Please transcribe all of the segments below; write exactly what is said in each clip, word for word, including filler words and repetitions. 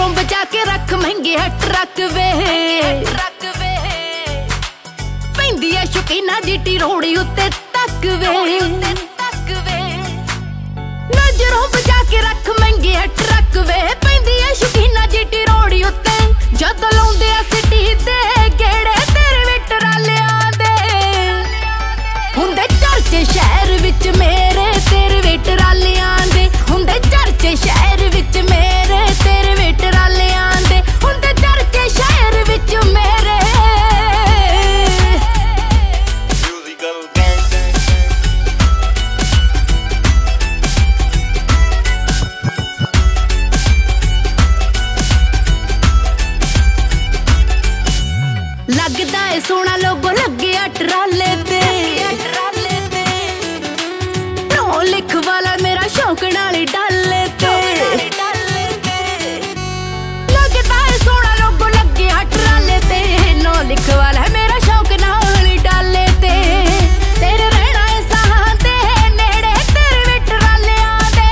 नजरों बचा के रख महंगे है ट्रक वे पैंदी है शौकीना जीटी रोड़ी उत्ते तक वे नजरों बचा के रख महंगे है ट्रक वे पैंदी है शौकीना जीटी रोड़ी उत्ते जद लाउंदे आ सिटी दे गेड़े तेरे विच रालियां दे हुंदे चर्चे शहर विच मेरे तेरे विच रालियां दे हुंदे चर्चे शहर विच मेरे तेरे विच रालियां दे हुंदे चर्चे शहर विच मेरे लगदा है सोना लोगो लगे ट्राले ते नो लिख वाला मेरा शौक नाली डाले ते लगदा है सोना लोगो लगे ट्राले ते नो लिख वाला मेरा शौक नाली डाले ते तेरे रहना है साहां ते नेड़े तेरे विच रालियां दे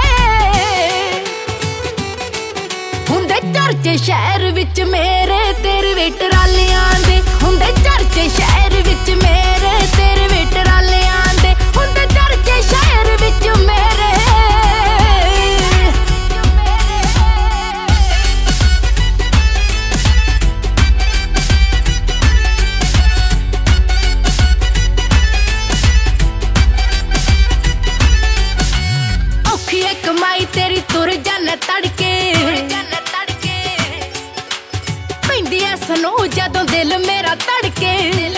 हुंदे चर्चे शहर विच मेरे तेरे विच रालियां दे हुंदे चर्चे शहर विच मेरे तेरे विच रालियां दे हुंदे चर्चे शहर विच मेरे औखी है कमाई तेरी तुर जाने तड़के पैंदी ऐ सनू जदों दिल मेरा तड़के